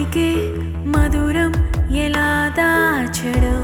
దొరికే మధురం ఎలా దాచడం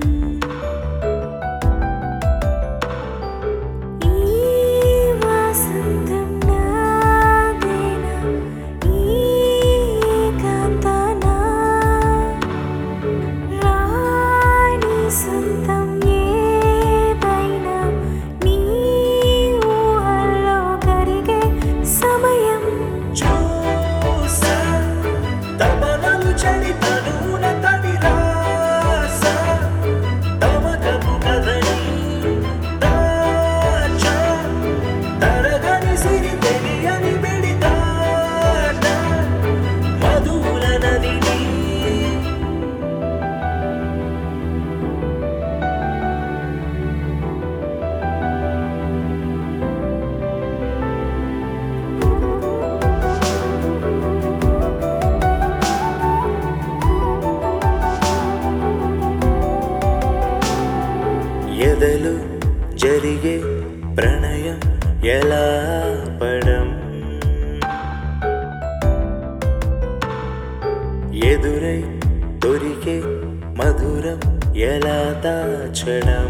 ఎదలు జరిగే ప్రణయం ఎలా పడం ఎదురై దొరికే మధురం ఎలా దాచడం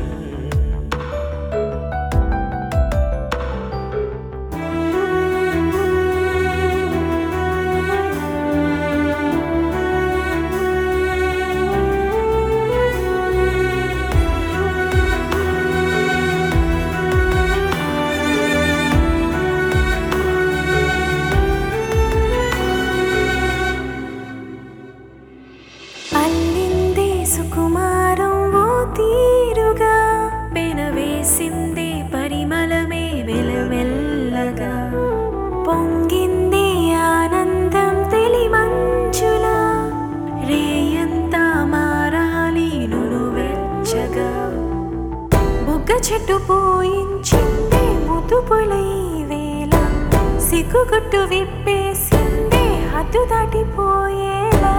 సుకుమారం ఓ తీరుగా పెనవేసిందే పరిమళమే వెలమెల్లగా పొంగింది ఆనందం తెలి మంచులా రేయంతా మారాలి నును వెచ్చగా బుగ్గ చెట్టు పోయించిందే ముతుపులై వేళ సిగ్గుగుట్టు విప్పేసిందే హద్దు దాటిపోయేలా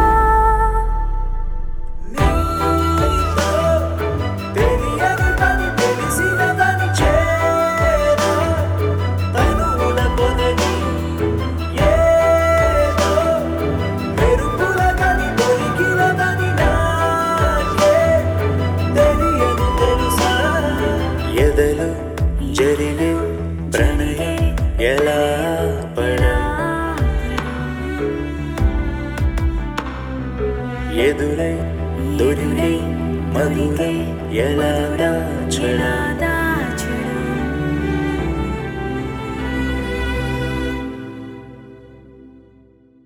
ఎదలు జరిగే ప్రణయం ఎలా పడం ఎదురై దొరికే మధురం ఎలా దాచడం